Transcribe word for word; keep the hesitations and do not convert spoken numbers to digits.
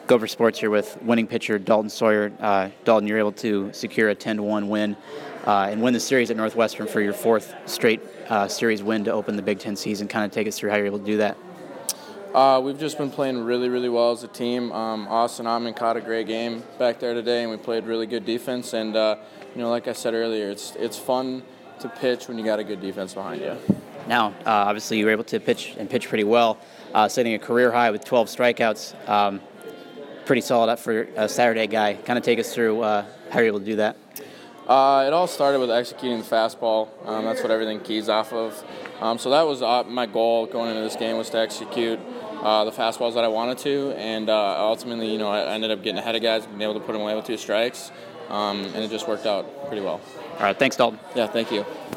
Gopher Sports here with winning pitcher Dalton Sawyer. Uh, Dalton, you're able to secure a ten to one win uh, and win the series at Northwestern for your fourth straight uh, series win to open the Big Ten season. Kind of take us through how you're able to do that. Uh, we've just been playing really, really well as a team. Um, Austin Ottman caught a great game back there today, and we played really good defense. And uh, you know, like I said earlier, it's it's fun to pitch when you got a good defense behind you. Now, uh, obviously, you were able to pitch and pitch pretty well, uh, setting a career high with twelve strikeouts. Um, pretty solid up for a Saturday guy. Kind of take us through uh, how you're able to do that. Uh, it all started with executing the fastball. Um, that's what everything keys off of. Um, so that was uh, my goal going into this game, was to execute uh, the fastballs that I wanted to, and uh, ultimately, you know, I ended up getting ahead of guys, being able to put them away with two strikes, um, and it just worked out pretty well. All right, thanks, Dalton. Yeah, thank you.